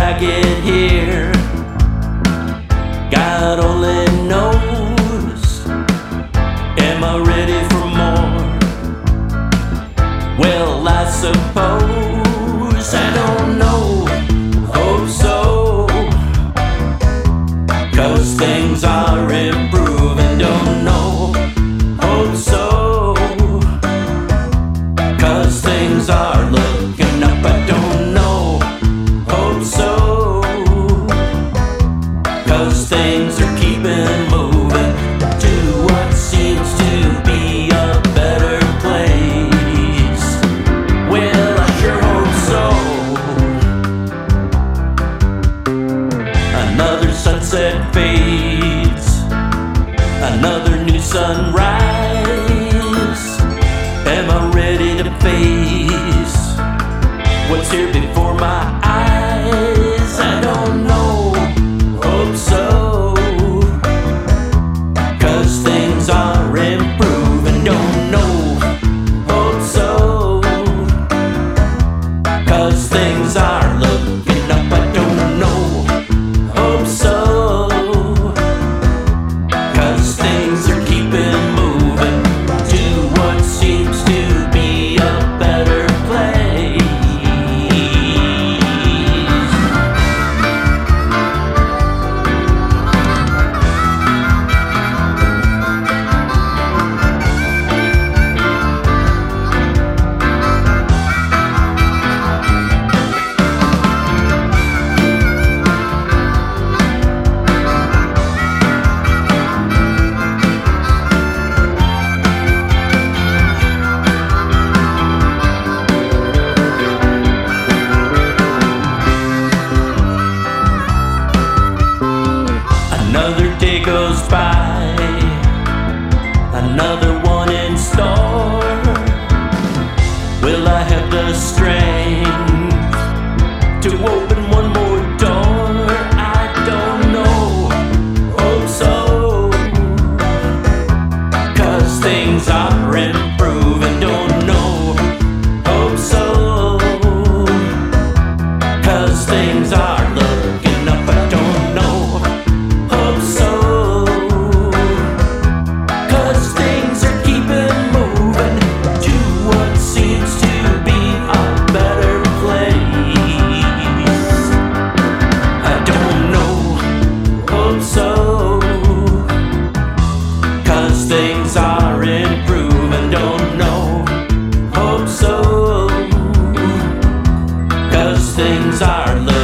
I get here, God only knows. Am I ready for more? Well, I suppose I don't know. Hope so, 'cause things are improving. Don't know. Hope so, 'cause things are looking up. I don't know. Hope so, 'cause things are keeping moving to what seems to be a better place. Well, I sure hope so. Another sunset fades, another new sunrise. Am I ready to face what's here before my eyes? I don't know. Hope so, 'cause things are improving. Don't know. Hope so, 'cause things are looking up. I don't know. Hope so, 'cause things are keeping moving to what seems to be a better place. Another day goes by, another one in store. Will I have the strength to open one more door? I don't know. Hope so, 'cause things are improving. Don't know. Hope so, 'cause things are looking up. I don't know. Hope so, 'cause things are keeping moving to what seems to be a better place. I don't know. Hope so, 'cause things are improving. Don't know. Hope so, 'cause things are looking